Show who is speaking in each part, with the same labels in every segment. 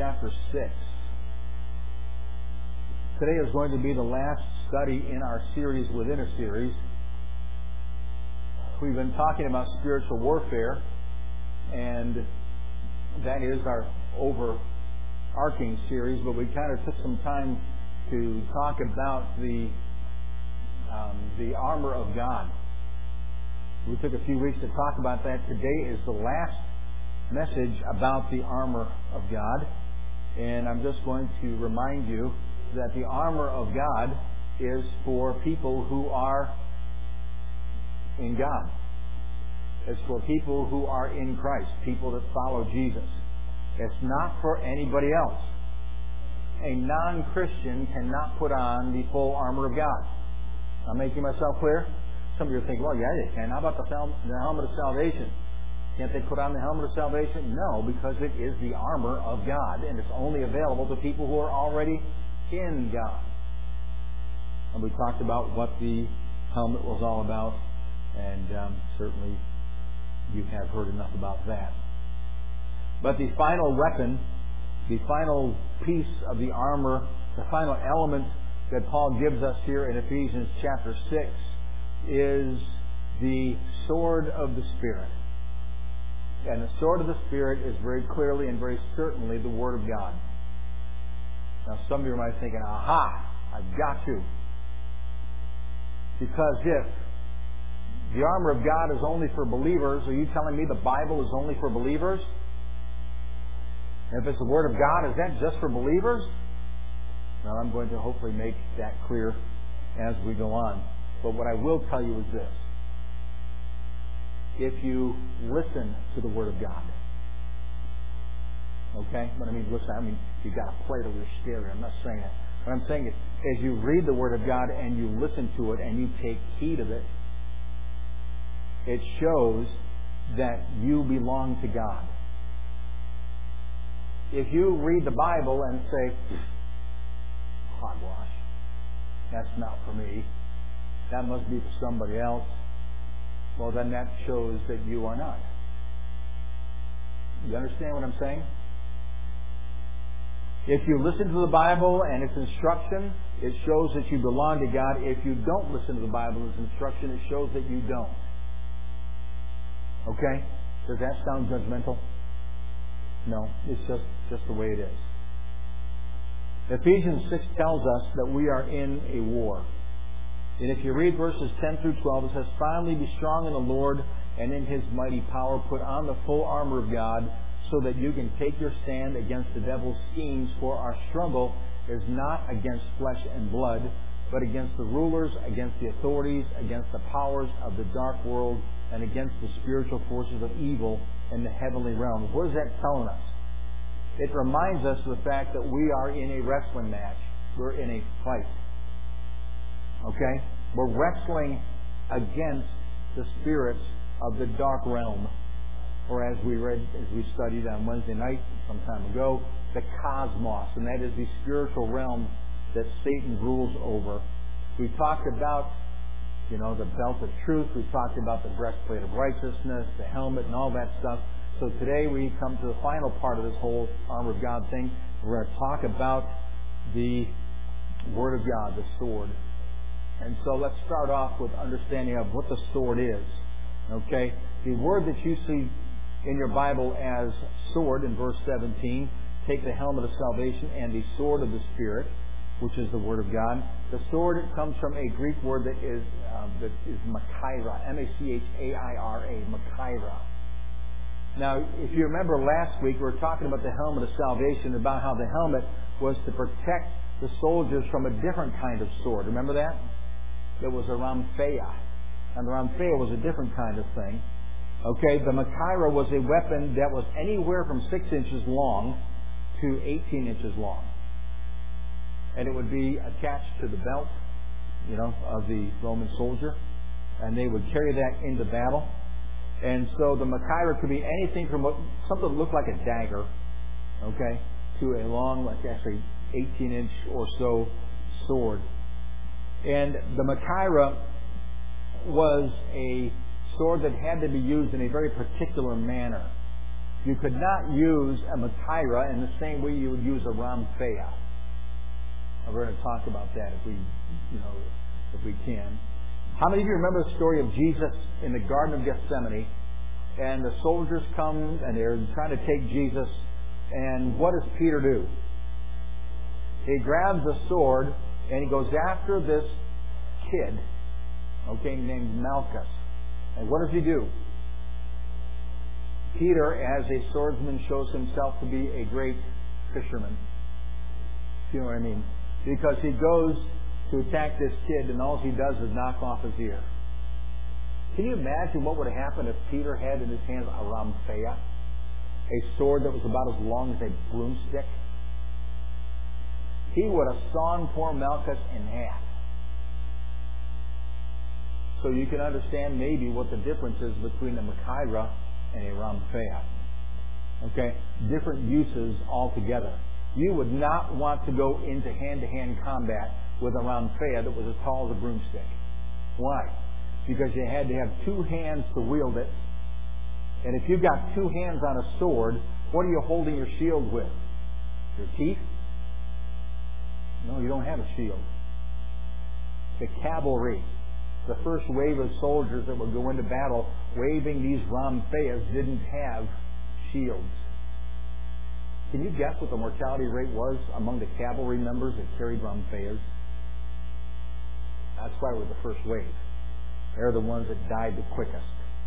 Speaker 1: chapter 6. Today is going to be the last study in our series within a series. We've been talking about spiritual warfare, and that is our overarching series, but we kind of took some time to talk about the armor of God. We took a few weeks to talk about that. Today is the last message about the armor of God, and I'm just going to remind you that the armor of God is for people who are in God. It's for people who are in Christ, people that follow Jesus. It's not for anybody else. A non-Christian cannot put on the full armor of God. I'm making myself clear? Some of you think, well, yeah, they can. How about the helmet of salvation? Can't they put on the helmet of salvation? No, because it is the armor of God, and it's only available to people who are already in God. And we talked about what the helmet was all about, and certainly you have heard enough about that. But the final weapon, the final piece of the armor, the final element that Paul gives us here in Ephesians chapter 6 is the sword of the Spirit. And the sword of the Spirit is very clearly and very certainly the Word of God. Now some of you might be thinking, aha, I've got to. Because if the armor of God is only for believers, are you telling me the Bible is only for believers? And if it's the Word of God, is that just for believers? Well, I'm going to hopefully make that clear as we go on. But what I will tell you is this. If you listen to the Word of God, okay? But you've got to play it over your stereo. I'm not saying that. What I'm saying is, as you read the Word of God and you listen to it and you take heed of it, it shows that you belong to God. If you read the Bible and say, hogwash, that's not for me, that must be for somebody else, well, then that shows that you are not. You understand what I'm saying? If you listen to the Bible and its instruction, it shows that you belong to God. If you don't listen to the Bible and its instruction, it shows that you don't. Okay? Does that sound judgmental? No, it's just the way it is. Ephesians 6 tells us that we are in a war. And if you read verses 10 through 12, it says, finally be strong in the Lord and in His mighty power. Put on the full armor of God so that you can take your stand against the devil's schemes. For our struggle is not against flesh and blood, but against the rulers, against the authorities, against the powers of the dark world, and against the spiritual forces of evil in the heavenly realms. What is that telling us? It reminds us of the fact that we are in a wrestling match. We're in a fight. Okay? We're wrestling against the spirits of the dark realm. Or as we studied on Wednesday night some time ago, the cosmos. And that is the spiritual realm that Satan rules over. We talked about, the belt of truth. We talked about the breastplate of righteousness, the helmet, and all that stuff. So today we come to the final part of this whole armor of God thing. We're going to talk about the Word of God, the sword. And so let's start off with understanding of what the sword is. Okay? The word that you see in your Bible as sword in verse 17, take the helmet of salvation and the sword of the Spirit, which is the Word of God. The sword comes from a Greek word that is machaira, M-A-C-H-A-I-R-A, machaira. Now, if you remember last week, we were talking about the helmet of salvation, about how the helmet was to protect the soldiers from a different kind of sword. Remember that? It was a rhamphea. And the rhamphea was a different kind of thing. Okay, the machaira was a weapon that was anywhere from 6 inches long to 18 inches long. And it would be attached to the belt, of the Roman soldier. And they would carry that into battle. And so the machaira could be anything from something that looked like a dagger, okay, to a long, 18-inch or so sword. And the machaira was a sword that had to be used in a very particular manner. You could not use a Machaira in the same way you would use a Ramphea. We're going to talk about that if we can. How many of you remember the story of Jesus in the Garden of Gethsemane? And the soldiers come and they're trying to take Jesus. And what does Peter do? He grabs a sword and he goes after this kid, named Malchus. And what does he do? Peter, as a swordsman, shows himself to be a great fisherman. You know what I mean? Because he goes to attack this kid and all he does is knock off his ear. Can you imagine what would have happened if Peter had in his hands a Ramphea? A sword that was about as long as a broomstick? He would have sawn poor Malchus in half. So you can understand maybe what the difference is between a Machaira and a Ramphea. Okay? Different uses altogether. You would not want to go into hand-to-hand combat with a Ramphea that was as tall as a broomstick. Why? Because you had to have two hands to wield it. And if you've got two hands on a sword, what are you holding your shield with? Your teeth? No, you don't have a shield. The cavalry, the first wave of soldiers that would go into battle waving these Rampheas, didn't have shields. Can you guess what the mortality rate was among the cavalry members that carried Rampheas? That's why we're the first wave. They're the ones that died the quickest.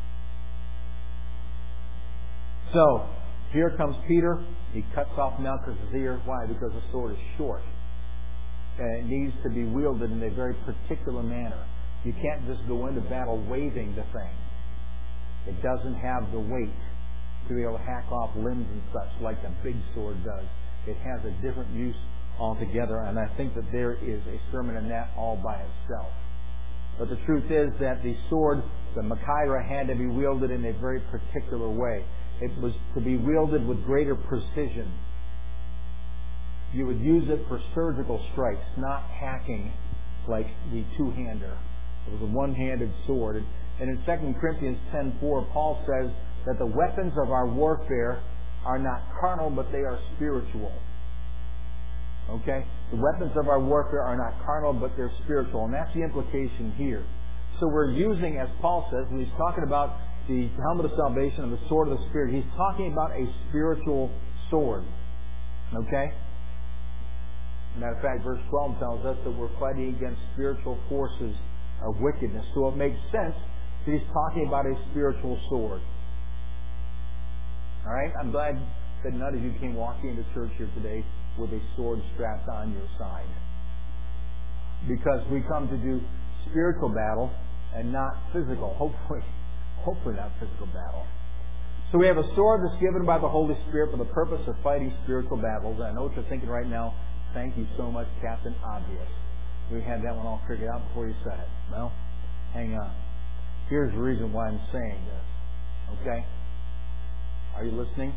Speaker 1: So, here comes Peter. He cuts off Malchus' ear. Why? Because the sword is short. And it needs to be wielded in a very particular manner. You can't just go into battle waving the thing. It doesn't have the weight to be able to hack off limbs and such like a big sword does. It has a different use altogether, and I think that there is a sermon in that all by itself. But the truth is that the sword, the Machaira, had to be wielded in a very particular way. It was to be wielded with greater precision. You would use it for surgical strikes, not hacking like the two-hander. It was a one-handed sword. And in 2 Corinthians 10:4, Paul says that the weapons of our warfare are not carnal, but they are spiritual. Okay? The weapons of our warfare are not carnal, but they're spiritual. And that's the implication here. So we're using, as Paul says, when he's talking about the helmet of salvation and the sword of the Spirit, he's talking about a spiritual sword. Okay? Matter of fact, verse 12 tells us that we're fighting against spiritual forces of wickedness. So it makes sense that he's talking about a spiritual sword. Alright? I'm glad that none of you came walking into church here today with a sword strapped on your side. Because we come to do spiritual battle and not physical. Hopefully not physical battle. So we have a sword that's given by the Holy Spirit for the purpose of fighting spiritual battles. I know what you're thinking right now. Thank you so much, Captain Obvious. We had that one all figured out before you said it. Well, hang on. Here's the reason why I'm saying this. Okay? Are you listening?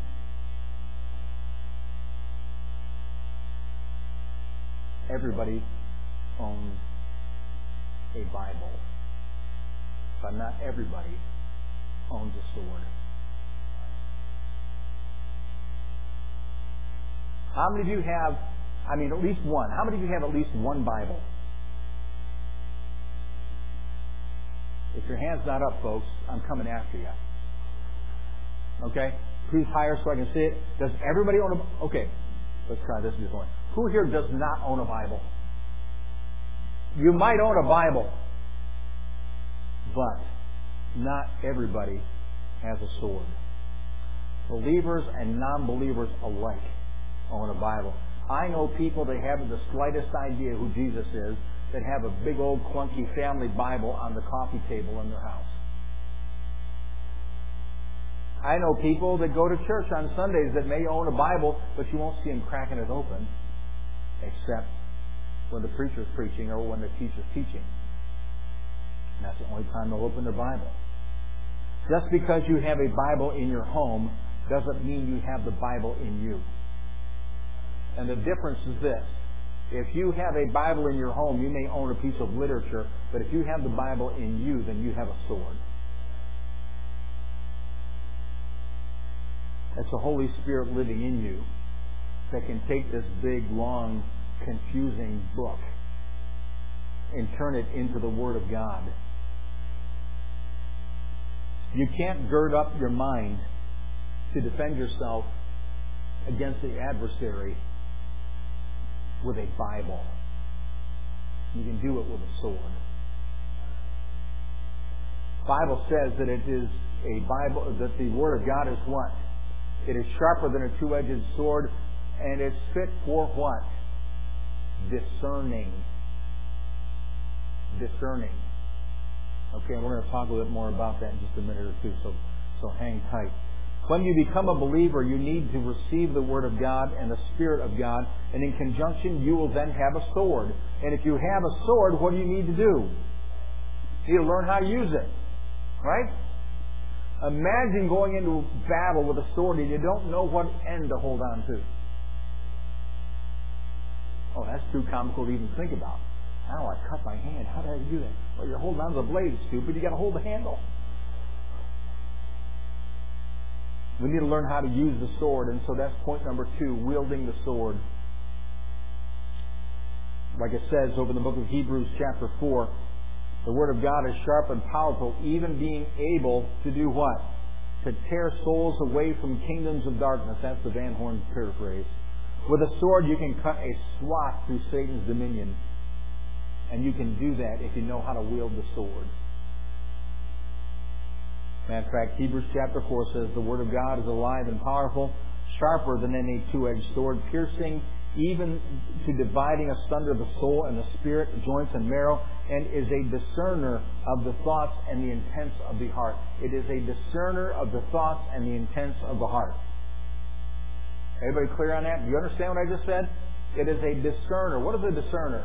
Speaker 1: Everybody owns a Bible. But not everybody owns a sword. How many of you have, at least one? How many of you have at least one Bible? If your hand's not up, folks, I'm coming after you. Okay? Who's higher so I can see it? Does everybody own a... Okay, let's try this before. Who here does not own a Bible? You might own a Bible, but not everybody has a sword. Believers and non-believers alike own a Bible. I know people that haven't the slightest idea who Jesus is that have a big old clunky family Bible on the coffee table in their house. I know people that go to church on Sundays that may own a Bible, but you won't see them cracking it open except when the preacher's preaching or when the teacher's teaching. And that's the only time they'll open their Bible. Just because you have a Bible in your home doesn't mean you have the Bible in you. And the difference is this. If you have a Bible in your home, you may own a piece of literature, but if you have the Bible in you, then you have a sword. It's the Holy Spirit living in you that can take this big, long, confusing book and turn it into the Word of God. You can't gird up your mind to defend yourself against the adversary with a Bible. You can do it with a sword. The Bible says that it is a Bible, that the Word of God is what? It is sharper than a two-edged sword, and it's fit for what? Discerning. Discerning. Okay, we're going to talk a little bit more about that in just a minute or two, so hang tight. When you become a believer, you need to receive the Word of God and the Spirit of God, and in conjunction, you will then have a sword. And if you have a sword, what do you need to do? You need to learn how to use it. Right? Imagine going into battle with a sword and you don't know what end to hold on to. Oh, that's too comical to even think about. Ow, I cut my hand. How did I do that? Well, you're holding on to the blade, stupid. You got to hold the handle. We need to learn how to use the sword, and so that's point number 2, wielding the sword. Like it says over in the book of Hebrews chapter 4, the Word of God is sharp and powerful, even being able to do what? To tear souls away from kingdoms of darkness. That's the Van Horn paraphrase. With a sword, you can cut a swath through Satan's dominion. And you can do that if you know how to wield the sword. Matter of fact, Hebrews chapter 4 says, the Word of God is alive and powerful, sharper than any two-edged sword, piercing even to dividing asunder the soul and the spirit, joints and marrow, and is a discerner of the thoughts and the intents of the heart. It is a discerner of the thoughts and the intents of the heart. Everybody clear on that? Do you understand what I just said? It is a discerner. What is a discerner?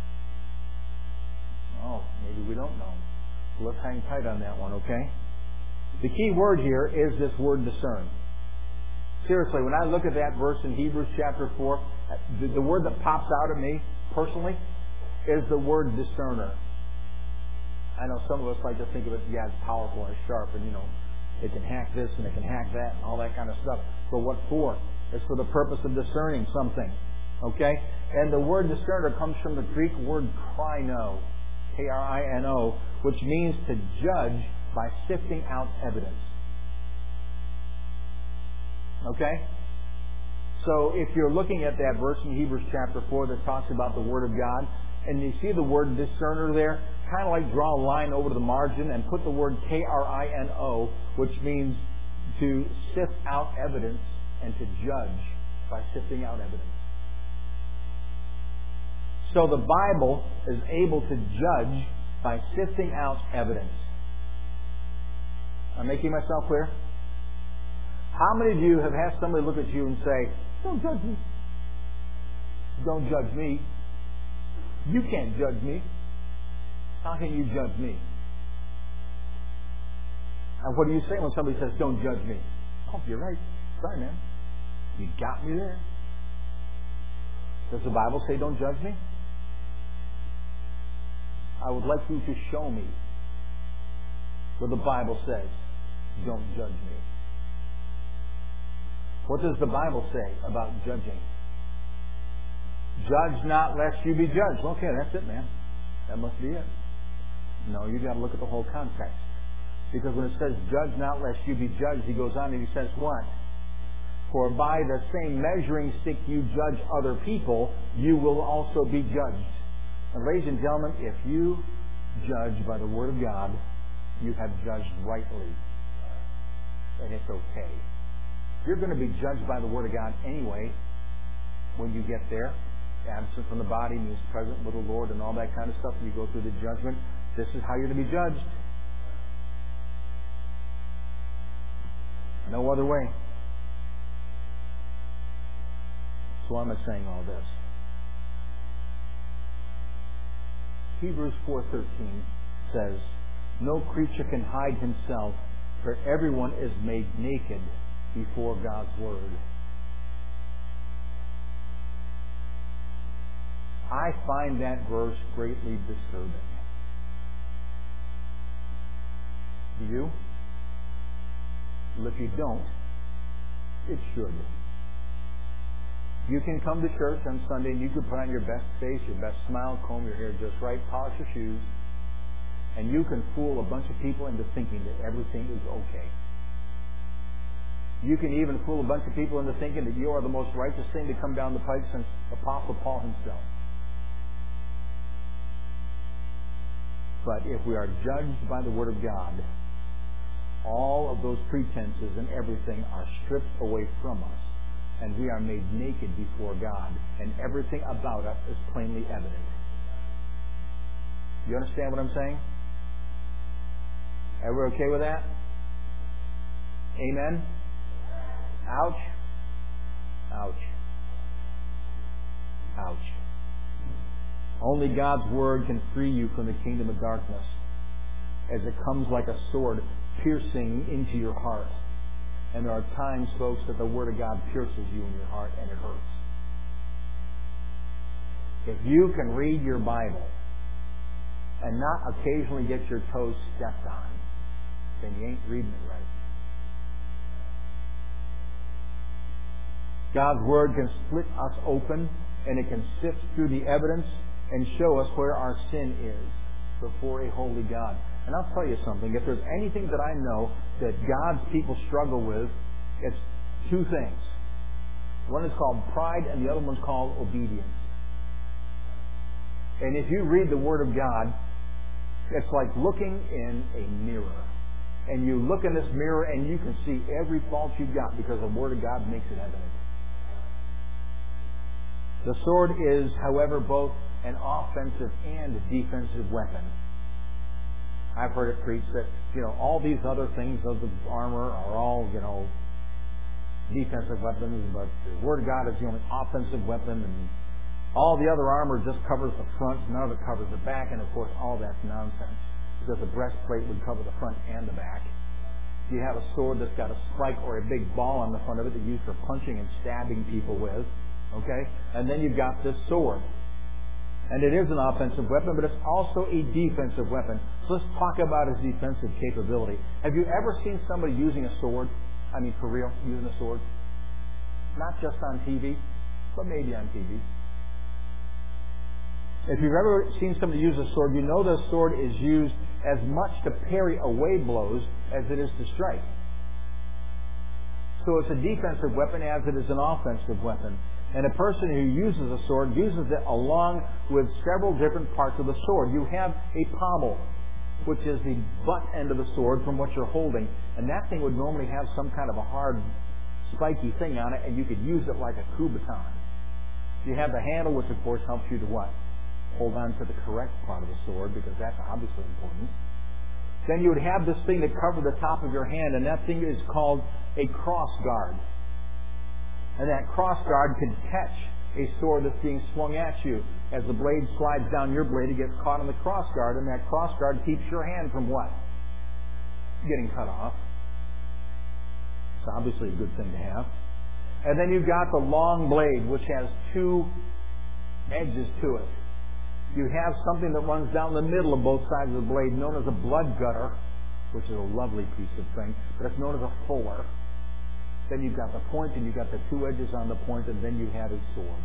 Speaker 1: Oh, maybe we don't know. So let's hang tight on that one, okay? The key word here is this word discern. Seriously, when I look at that verse in Hebrews chapter 4, the word that pops out at me, personally, is the word discerner. I know some of us like to think of it, yeah, it's powerful and sharp, and it can hack this and it can hack that and all that kind of stuff. But what for? It's for the purpose of discerning something. Okay? And the word discerner comes from the Greek word krino, K-R-I-N-O, which means to judge by sifting out evidence. Okay? So if you're looking at that verse in Hebrews chapter 4 that talks about the Word of God, and you see the word discerner there, kind of like draw a line over the margin and put the word K-R-I-N-O, which means to sift out evidence and to judge by sifting out evidence. So the Bible is able to judge by sifting out evidence. I'm making myself clear? How many of you have had somebody look at you and say, don't judge me. Don't judge me. You can't judge me. How can you judge me? And what do you say when somebody says, don't judge me? Oh, you're right. Sorry, man. You got me there. Does the Bible say don't judge me? I would like you to show me where the Bible says, don't judge me. What does the Bible say about judging? Judge not lest you be judged. Okay, that's it, man. That must be it. No, you've got to look at the whole context. Because when it says, judge not lest you be judged, he goes on and he says what? For by the same measuring stick you judge other people, you will also be judged. And ladies and gentlemen, if you judge by the Word of God, you have judged rightly. And it's okay. You're going to be judged by the Word of God anyway when you get there. Absent from the body means present with the Lord and all that kind of stuff. You go through the judgment. This is how you're to be judged. No other way. So why am I saying all this? Hebrews 4:13 says, no creature can hide himself, for everyone is made naked before God's Word. I find that verse greatly disturbing. Do you? Well, if you don't, It should. You can come to church on Sunday and you can put on your best face, your best smile, comb your hair just right, polish your shoes, and you can fool a bunch of people into thinking that everything is okay. You can even fool a bunch of people into thinking that you are the most righteous thing to come down the pike since Apostle Paul himself. But if we are judged by the Word of God, all of those pretenses and everything are stripped away from us, and we are made naked before God, and everything about us is plainly evident. You understand what I'm saying? Are we okay with that? Amen? Ouch. Ouch. Ouch. Only God's Word can free you from the kingdom of darkness, as it comes like a sword piercing into your heart. And there are times, folks, that the Word of God pierces you in your heart and it hurts. If you can read your Bible and not occasionally get your toes stepped on, then you ain't reading it right. God's Word can split us open, and it can sift through the evidence and show us where our sin is before a holy God. And I'll tell you something. If there's anything that I know that God's people struggle with, it's two things. One is called pride, and the other one's called obedience. And if you read the Word of God, it's like looking in a mirror. And you look in this mirror and you can see every fault you've got because the Word of God makes it evident. The sword is, however, both an offensive and defensive weapon. I've heard it preached that, all these other things of the armor are all, defensive weapons, but the Word of God is the only offensive weapon, and all the other armor just covers the front, none of it covers the back, and of course all that's nonsense, because the breastplate would cover the front and the back. You have a sword that's got a spike or a big ball on the front of it that you use for punching and stabbing people with, okay? And then you've got this sword. And it is an offensive weapon, but it's also a defensive weapon. So let's talk about its defensive capability. Have you ever seen somebody using a sword? I mean, for real, using a sword? Not just on TV, but maybe on TV. If you've ever seen somebody use a sword, you know the sword is used as much to parry away blows as it is to strike. So it's a defensive weapon as it is an offensive weapon. And a person who uses a sword uses it along with several different parts of the sword. You have a pommel, which is the butt end of the sword from what you're holding. And that thing would normally have some kind of a hard, spiky thing on it, and you could use it like a coup baton. You have the handle, which of course helps you to what? Hold on to the correct part of the sword, because that's obviously important. Then you would have this thing that covers the top of your hand, and that thing is called a cross guard. And that cross guard can catch a sword that's being swung at you. As the blade slides down your blade, it gets caught in the cross guard, and that cross guard keeps your hand from what? Getting cut off. It's obviously a good thing to have. And then you've got the long blade, which has two edges to it. You have something that runs down the middle of both sides of the blade, known as a blood gutter, which is a lovely piece of thing, but it's known as a fuller. Then you've got the point, and you've got the two edges on the point, and then you have a sword.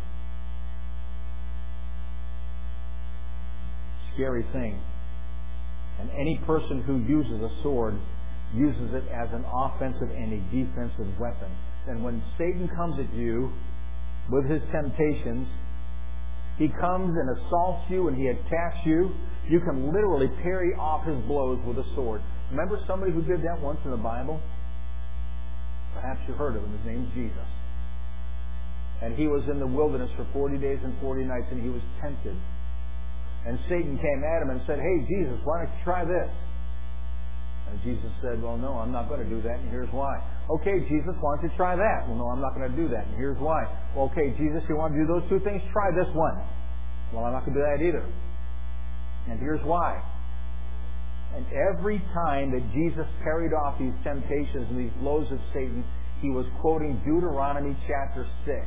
Speaker 1: Scary thing. And any person who uses a sword uses it as an offensive and a defensive weapon. And when Satan comes at you with his temptations, he comes and assaults you and he attacks you. You can literally parry off his blows with a sword. Remember somebody who did that once in the Bible? Perhaps you heard of him. His name's Jesus. And he was in the wilderness for 40 days and 40 nights, and he was tempted. And Satan came at him and said, "Hey, Jesus, why don't you try this?" And Jesus said, "Well, no, I'm not going to do that, and here's why." "Okay, Jesus, why don't you try that?" "Well, no, I'm not going to do that, and here's why." "Well, okay, Jesus, you want to do those two things? Try this one." "Well, I'm not going to do that either, and here's why." And every time that Jesus carried off these temptations and these blows of Satan, he was quoting Deuteronomy chapter 6.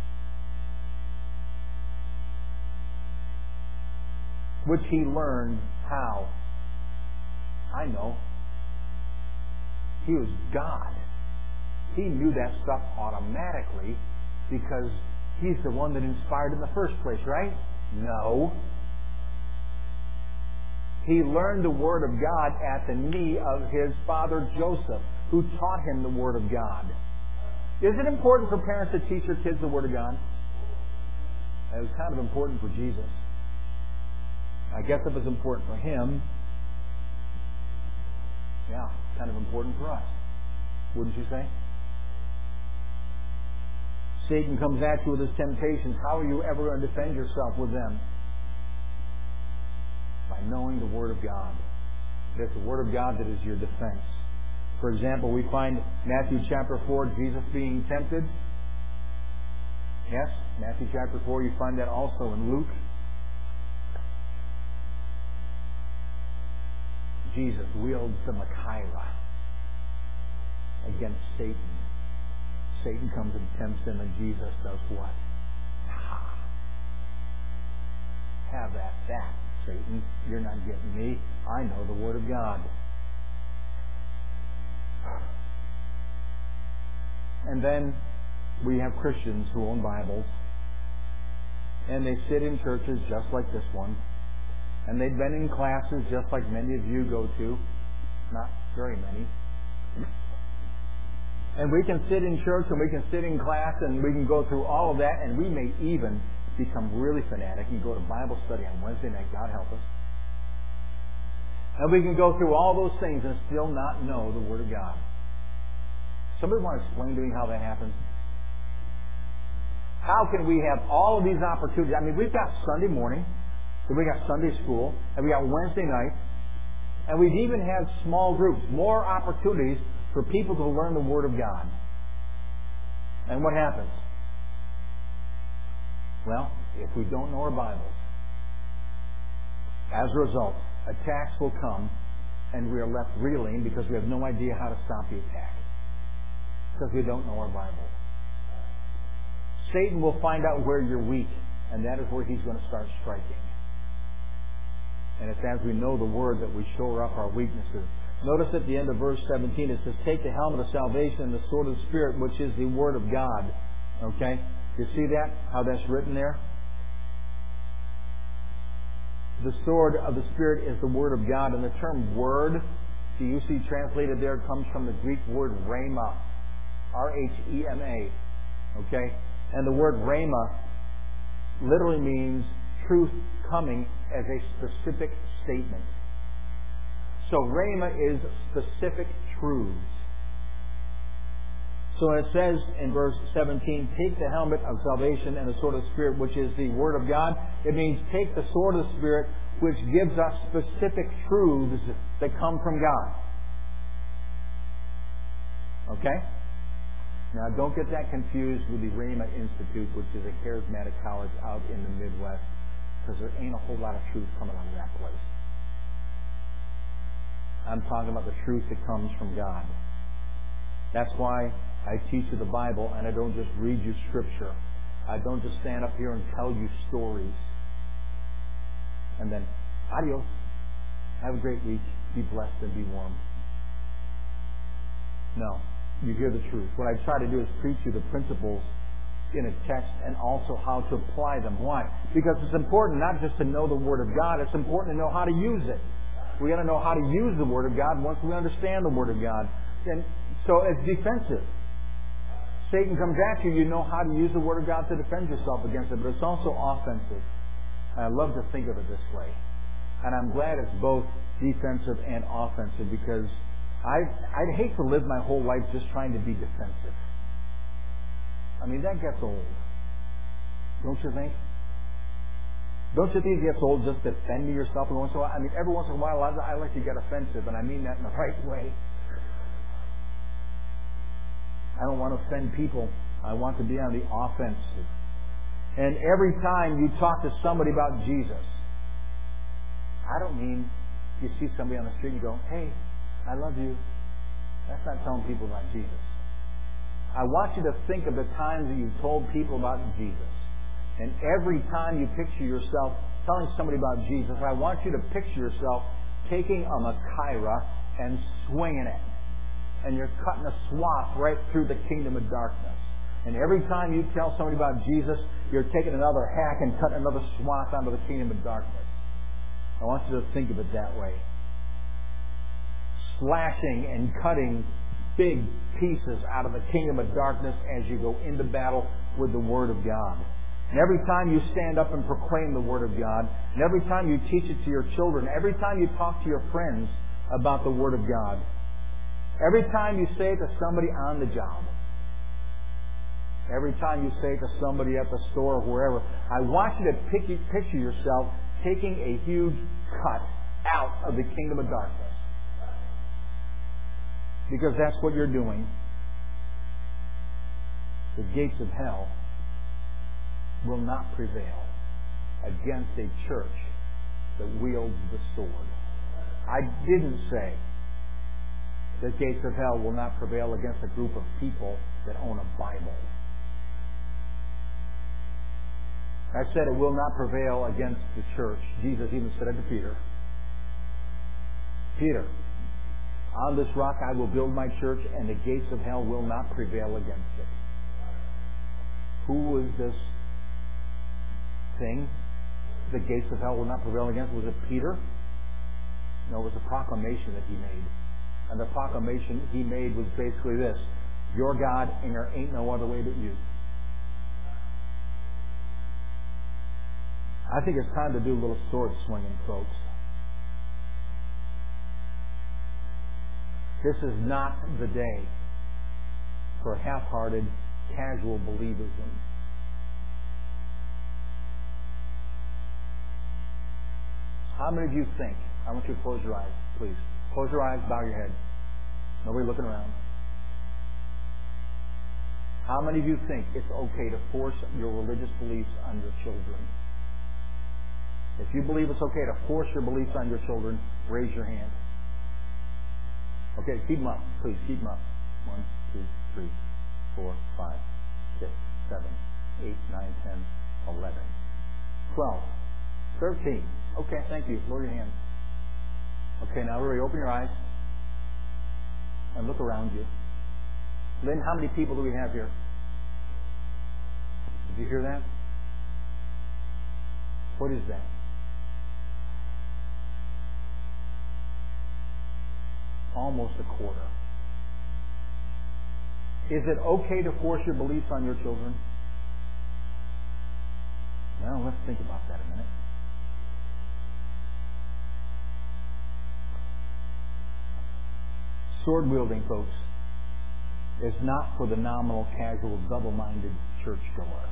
Speaker 1: Which he learned how? I know. He was God. He knew that stuff automatically because He's the one that inspired it in the first place, right? No. He learned the Word of God at the knee of his father Joseph, who taught him the Word of God. Is it important for parents to teach their kids the Word of God? It was kind of important for Jesus. I guess if it's important for Him, yeah, kind of important for us. Wouldn't you say? Satan comes at you with his temptations. How are you ever going to defend yourself with them? By knowing the Word of God. It's the Word of God that is your defense. For example, we find Matthew chapter 4, Jesus being tempted. Yes, Matthew chapter 4, you find that also in Luke. Jesus wields the Machaira against Satan. Satan comes and tempts him, and Jesus does what? Have that, Satan. You're not getting me. I know the Word of God. And then we have Christians who own Bibles, and they sit in churches just like this one, and they've been in classes just like many of you go to. Not very many. And we can sit in church and we can sit in class and we can go through all of that, and we may even become really fanatic and go to Bible study on Wednesday night. God help us. And we can go through all those things and still not know the Word of God. Somebody want to explain to me how that happens? How can we have all of these opportunities? I mean, we've got Sunday morning, and we got Sunday school, and we got Wednesday night, and we've even had small groups, more opportunities for people to learn the Word of God. And what happens? Well, if we don't know our Bibles, as a result, attacks will come, and we are left reeling because we have no idea how to stop the attack. Because we don't know our Bible. Satan will find out where you're weak, and that is where he's going to start striking. And it's as we know the Word that we shore up our weaknesses. Notice at the end of verse 17 it says, take the helmet of salvation and the sword of the Spirit, which is the Word of God. Okay? You see that? How that's written there? The sword of the Spirit is the Word of God. And the term Word, the you see translated there, comes from the Greek word rhema. R-H-E-M-A. Okay? And the word rhema literally means truth coming as a specific statement. So rhema is specific truths. So it says in verse 17, take the helmet of salvation and the sword of the Spirit, which is the Word of God. It means take the sword of the Spirit, which gives us specific truths that come from God. Okay? Now don't get that confused with the Rhema Institute, which is a charismatic college out in the Midwest, because there ain't a whole lot of truth coming out of that place. I'm talking about the truth that comes from God. That's why I teach you the Bible, and I don't just read you Scripture. I don't just stand up here and tell you stories. And then, adios. Have a great week. Be blessed and be warm. No. You hear the truth. What I try to do is preach you the principles in a text and also how to apply them. Why? Because it's important not just to know the Word of God, it's important to know how to use it. We're going to know how to use the Word of God once we understand the Word of God. And so it's defensive. Satan comes at you, you know how to use the Word of God to defend yourself against it, but it's also offensive. And I love to think of it this way. And I'm glad it's both defensive and offensive, because I'd hate to live my whole life just trying to be defensive. I mean, that gets old. Don't you think? Don't you think it gets old just defending yourself every once in a while? I mean, every once in a while I like to get offensive, and I mean that in the right way. I don't want to offend people. I want to be on the offensive. And every time you talk to somebody about Jesus, I don't mean you see somebody on the street and you go, hey, I love you. That's not telling people about Jesus. I want you to think of the times that you've told people about Jesus. And every time you picture yourself telling somebody about Jesus, I want you to picture yourself taking a Machaira and swinging it. and you're cutting a swath right through the kingdom of darkness. And every time you tell somebody about Jesus, you're taking another hack and cutting another swath onto the kingdom of darkness. I want you to think of it that way. Slashing and cutting big pieces out of the kingdom of darkness as you go into battle with the Word of God. And every time you stand up and proclaim the Word of God, and every time you teach it to your children, every time you talk to your friends about the Word of God, every time you say it to somebody on the job, every time you say it to somebody at the store or wherever, I want you to picture yourself taking a huge cut out of the kingdom of darkness. Because that's what you're doing. The gates of hell will not prevail against a church that wields the sword. I didn't say the gates of hell will not prevail against a group of people that own a Bible. I said it will not prevail against the church. Jesus even said it to Peter. Peter, on this rock I will build my church, and the gates of hell will not prevail against it. Who was this thing? The gates of hell will not prevail against. Was it Peter? No, it was a proclamation that he made. And the proclamation he made was basically this: you're God, and there ain't no other way but you. I think it's time to do a little sword swinging, folks. This is not the day for half-hearted, casual believism. How many of you think, I want you to close your eyes, please. Close your eyes, bow your head. Nobody looking around. How many of you think it's okay to force your religious beliefs on your children? If you believe it's okay to force your beliefs on your children, raise your hand. Okay, keep them up. Please, keep them up. 1, 2, 3, 4, 5, 6, 7, 8, 9, 10, 11, 12, 13. Okay, thank you. Lower your hands. Okay, now everybody open your eyes and look around you. Lynn, how many people do we have here? Did you hear that? What is that? Almost a quarter. Is it okay to force your beliefs on your children? Well, let's think about that a minute. Sword wielding, folks, is not for the nominal, casual, double-minded churchgoer.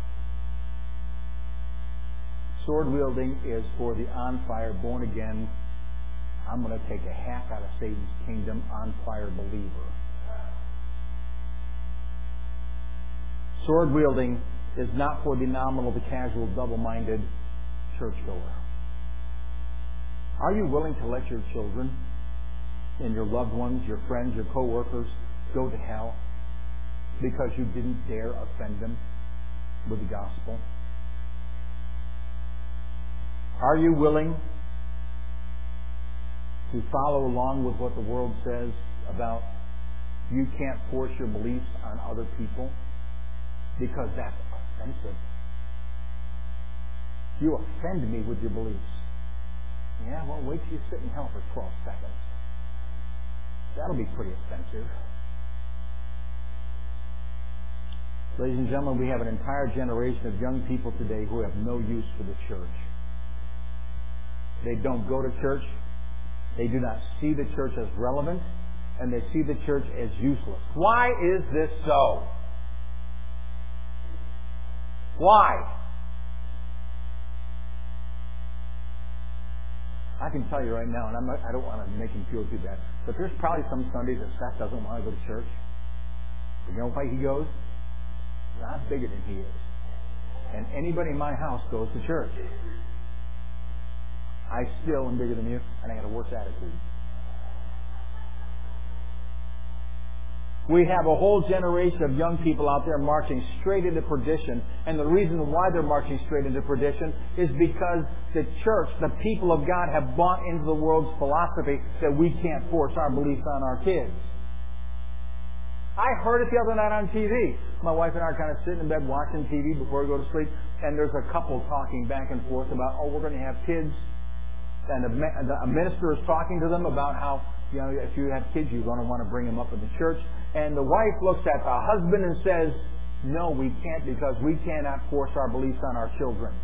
Speaker 1: Sword wielding is for the on-fire, born-again, I'm going to take a hack out of Satan's kingdom, on-fire believer. Sword wielding is not for the nominal, the casual, double-minded churchgoer. Are you willing to let your children and your loved ones, your friends, your co-workers go to hell because you didn't dare offend them with the gospel? Are you willing to follow along with what the world says about you can't force your beliefs on other people because that's offensive? You offend me with your beliefs. Yeah, well, wait till you sit in hell for 12 seconds. That'll be pretty offensive. Ladies and gentlemen, we have an entire generation of young people today who have no use for the church. They don't go to church. They do not see the church as relevant, and they see the church as useless. Why is this so? Why? I can tell you right now, and I don't want to make him feel too bad, but there's probably some Sundays that Seth doesn't want to go to church. But you know why he goes? I'm bigger than he is. And anybody in my house goes to church. I still am bigger than you, and I got a worse attitude. We have a whole generation of young people out there marching straight into perdition. And the reason why they're marching straight into perdition is because the church, the people of God, have bought into the world's philosophy that we can't force our beliefs on our kids. I heard it the other night on TV. My wife and I are kind of sitting in bed watching TV before we go to sleep, and there's a couple talking back and forth about, we're going to have kids. And a minister is talking to them about how, if you have kids, you're going to want to bring them up in the church. And the wife looks at the husband and says, no, we can't, because we cannot force our beliefs on our children.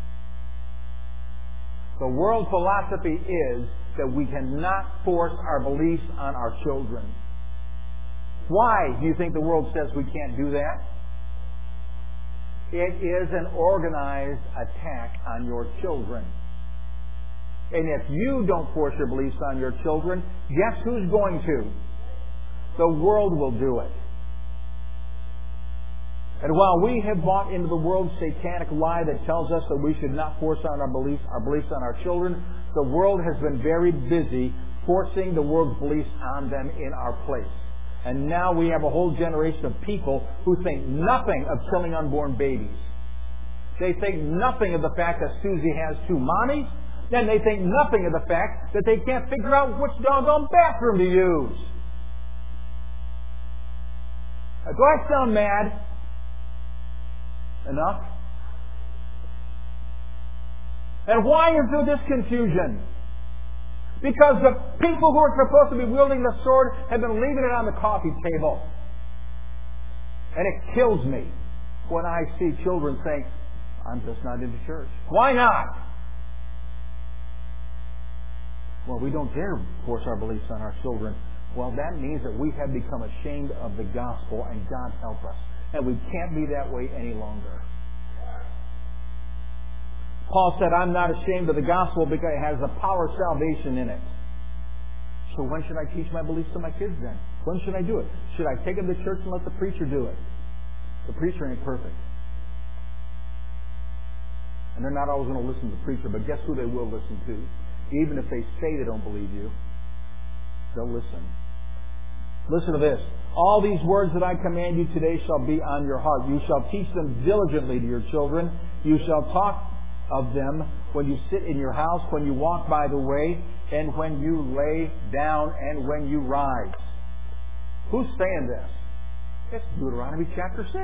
Speaker 1: The world philosophy is that we cannot force our beliefs on our children. Why do you think the world says we can't do that? It is an organized attack on your children. And if you don't force your beliefs on your children, guess who's going to? The world will do it. And while we have bought into the world's satanic lie that tells us that we should not force on our beliefs on our children, the world has been very busy forcing the world's beliefs on them in our place. And now we have a whole generation of people who think nothing of killing unborn babies. They think nothing of the fact that Susie has two mommies. Then they think nothing of the fact that they can't figure out which doggone bathroom to use. Do I sound mad? Enough? And why is there this confusion? Because the people who are supposed to be wielding the sword have been leaving it on the coffee table. And it kills me when I see children saying, I'm just not into church. Why not? Well, we don't dare force our beliefs on our children. Well, that means that we have become ashamed of the gospel, and God help us. And we can't be that way any longer. Paul said, I'm not ashamed of the gospel because it has the power of salvation in it. So when should I teach my beliefs to my kids then? When should I do it? Should I take them to church and let the preacher do it? The preacher ain't perfect. And they're not always going to listen to the preacher, but guess who they will listen to? Even if they say they don't believe you, they'll listen. Listen to this. All these words that I command you today shall be on your heart. You shall teach them diligently to your children. You shall talk of them when you sit in your house, when you walk by the way, and when you lay down, and when you rise. Who's saying this? It's Deuteronomy chapter 6.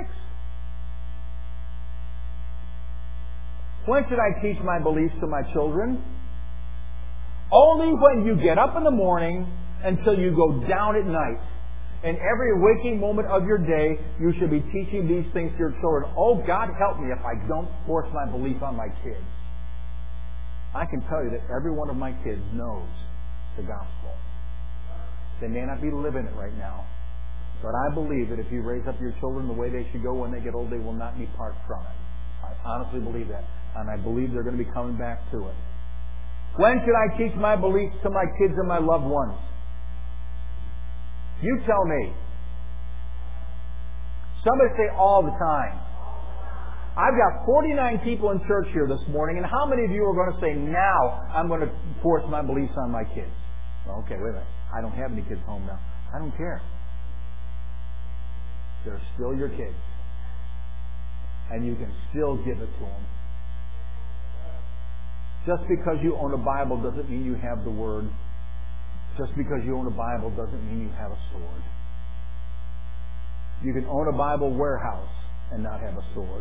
Speaker 1: When should I teach my beliefs to my children? Only when you get up in the morning until you go down at night. In every waking moment of your day, you should be teaching these things to your children. Oh, God help me if I don't force my belief on my kids. I can tell you that every one of my kids knows the gospel. They may not be living it right now, but I believe that if you raise up your children the way they should go when they get old, they will not depart from it. I honestly believe that, and I believe they're going to be coming back to it. When should I teach my beliefs to my kids and my loved ones? You tell me. Somebody say all the time. I've got 49 people in church here this morning, and how many of you are going to say, now I'm going to force my beliefs on my kids? Well, okay, wait a minute. I don't have any kids home now. I don't care. They're still your kids. And you can still give it to them. Just because you own a Bible doesn't mean you have the Word. Just because you own a Bible doesn't mean you have a sword. You can own a Bible warehouse and not have a sword.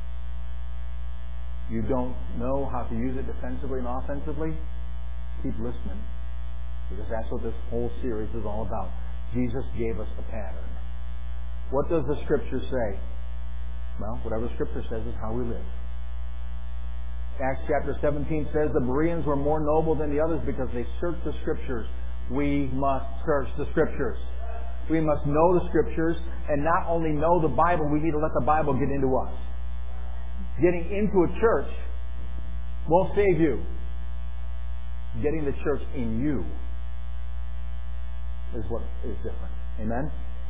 Speaker 1: You don't know how to use it defensively and offensively? Keep listening. Because that's what this whole series is all about. Jesus gave us the pattern. What does the Scripture say? Well, whatever the Scripture says is how we live. Acts chapter 17 says the Bereans were more noble than the others because they searched the Scriptures. We must search the Scriptures. We must know the Scriptures, and not only know the Bible, we need to let the Bible get into us. Getting into a church won't save you. Getting the church in you is what is different. Amen?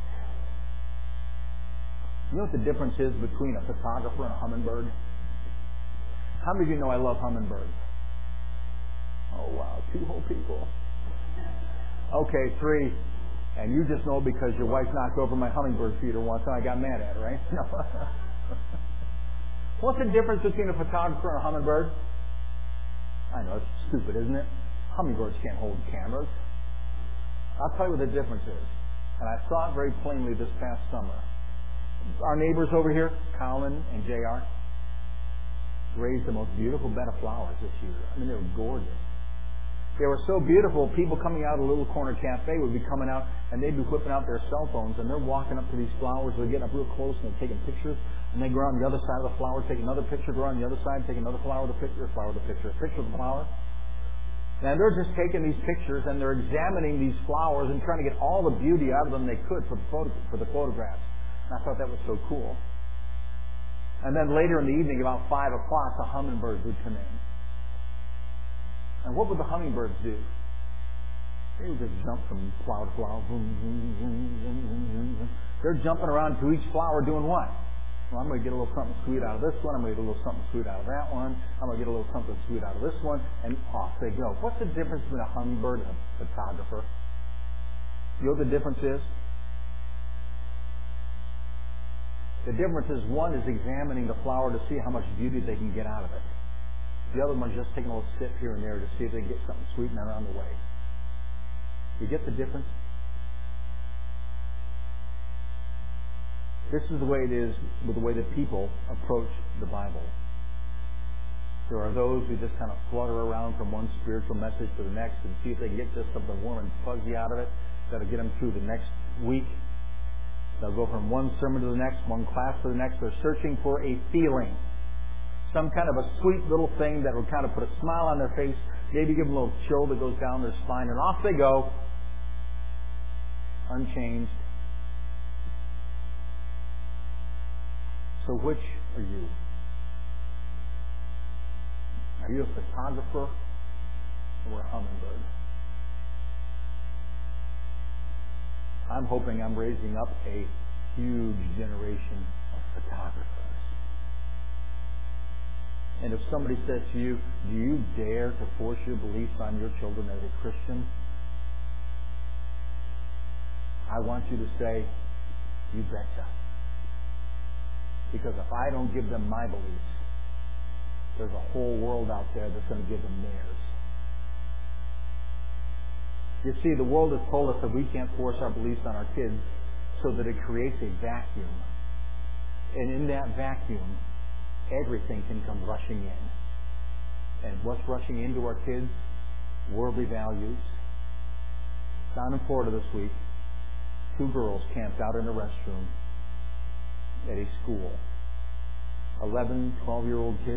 Speaker 1: You know what the difference is between a photographer and a hummingbird? How many of you know I love hummingbirds? Oh, wow. 2 whole people. Okay, 3. And you just know because your wife knocked over my hummingbird feeder once and I got mad at her, right? No. What's the difference between a photographer and a hummingbird? I know, it's stupid, isn't it? Hummingbirds can't hold cameras. I'll tell you what the difference is. And I saw it very plainly this past summer. Our neighbors over here, Colin and JR, raised the most beautiful bed of flowers this year. I mean, they were gorgeous. They were so beautiful, people coming out of a little corner cafe would be coming out, and they'd be whipping out their cell phones, and they're walking up to these flowers. They're getting up real close, and they're taking pictures, and they go around the other side of the flower, take another picture, go around the other side, take another flower, the picture, flower, the picture, a picture of the flower. And they're just taking these pictures, and they're examining these flowers and trying to get all the beauty out of them they could for the photographs. And I thought that was so cool. And then later in the evening, about 5 o'clock, the hummingbirds would come in. And what would the hummingbirds do? They would just jump from flower to flower. They're jumping around to each flower doing what? Well, I'm going to get a little something sweet out of this one. I'm going to get a little something sweet out of that one. I'm going to get a little something sweet out of this one. And off they go. What's the difference between a hummingbird and a photographer? You know what the difference is? The difference is one is examining the flower to see how much beauty they can get out of it. The other one's just taking a little sip here and there to see if they can get something sweet and on the way. You get the difference? This is the way it is with the way that people approach the Bible. There are those who just kind of flutter around from one spiritual message to the next and see if they can get just something warm and fuzzy out of it that'll get them through the next week. They'll go from one sermon to the next, one class to the next. They're searching for a feeling. Some kind of a sweet little thing that will kind of put a smile on their face, maybe give them a little chill that goes down their spine, and off they go, unchanged. So which are you? Are you a photographer or a hummingbird? I'm hoping I'm raising up a huge generation of photographers. And if somebody says to you, do you dare to force your beliefs on your children as a Christian? I want you to say, you betcha. Because if I don't give them my beliefs, there's a whole world out there that's going to give them theirs. You see, the world has told us that we can't force our beliefs on our kids so that it creates a vacuum. And in that vacuum, everything can come rushing in. And what's rushing into our kids? Worldly values. Down in Florida this week, 2 girls camped out in a restroom at a school. 11, 12-year-old kids.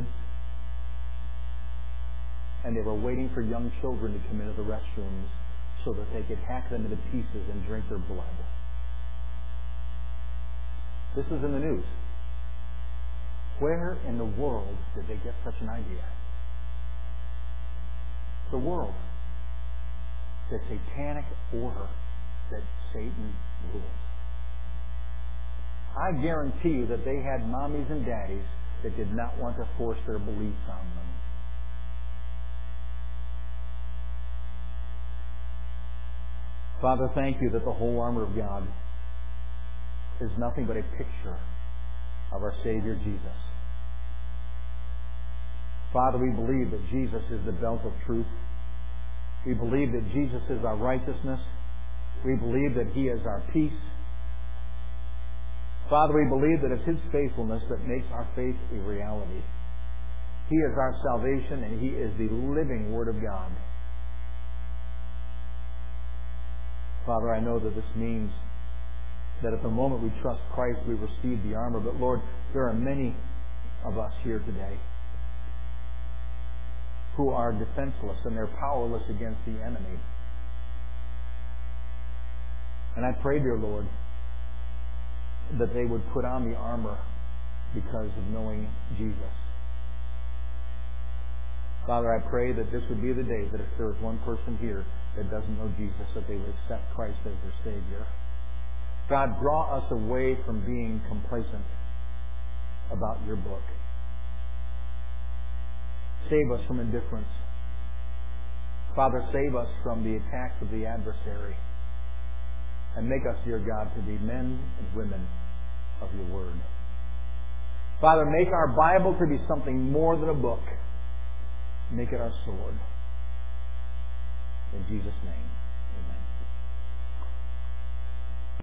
Speaker 1: And they were waiting for young children to come into the restrooms so that they could hack them into pieces and drink their blood. This is in the news. Where in the world did they get such an idea? The world. The satanic order that Satan rules. I guarantee you that they had mommies and daddies that did not want to force their beliefs on them. Father, thank you that the whole armor of God is nothing but a picture of our Savior Jesus. Father, we believe that Jesus is the belt of truth. We believe that Jesus is our righteousness. We believe that He is our peace. Father, we believe that it's His faithfulness that makes our faith a reality. He is our salvation, and He is the living Word of God. Father, I know that this means that at the moment we trust Christ, we receive the armor. But Lord, there are many of us here today who are defenseless and they're powerless against the enemy. And I pray, dear Lord, that they would put on the armor because of knowing Jesus. Father, I pray that this would be the day that if there is one person here that doesn't know Jesus, that they would accept Christ as their Savior. God, draw us away from being complacent about your book. Save us from indifference. Father, save us from the attacks of the adversary. And make us, dear God, to be men and women of your word. Father, make our Bible to be something more than a book. Make it our sword. In Jesus' name.